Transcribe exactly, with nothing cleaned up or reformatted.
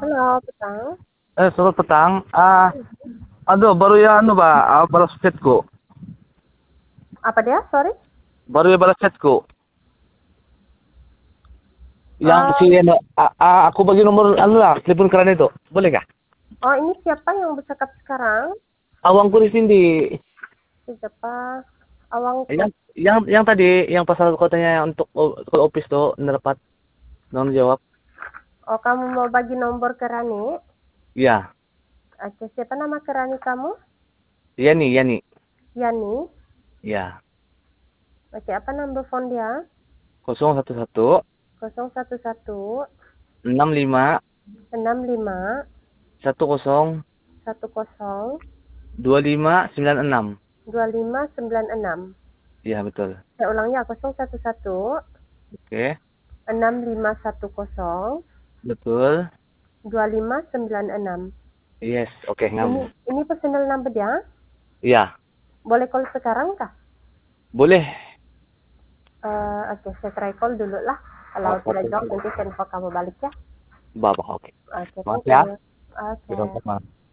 Halo, petang. Eh, selamat petang. Ah, aduh, baru ya anu ba, ah, balas chatku. Apa dia? Sorry. Baru ya balas chatku. Yang si Oh, anu, ah, ah, aku bagi nomor anu lah, telepon keran itu. Boleh kah? oh ini siapa yang bercakap sekarang? Awang kuris ini. Siapa? Awangku. Yang yang yang tadi yang pasal kotanya untuk o- ke office tuh dapat non jawab. Oh, kamu mau bagi nomor ke Rani? Iya, Oke, siapa nama ke Rani kamu? iya nih, iya nih. Yani. Iya. Oke, apa nomor phone dia? nol satu satu nol satu satu enam lima enam lima satu nol satu nol dua lima sembilan enam. dua lima sembilan enam. Iya, betul. Saya ulangnya nol satu satu Oke, enam lima satu nol betul. dua lima sembilan enam. Yes, oke, Ini ngam. ini personal number dia. Iya, Boleh call sekarang kah? boleh. Eh, oke, saya try call dulu lah. Kalau Oh, tidak oke, jawab, oke. nanti saya info kamu balik ya. Bapak, oke. Oke, thank Makasih ya. you. Oke. Sama-sama.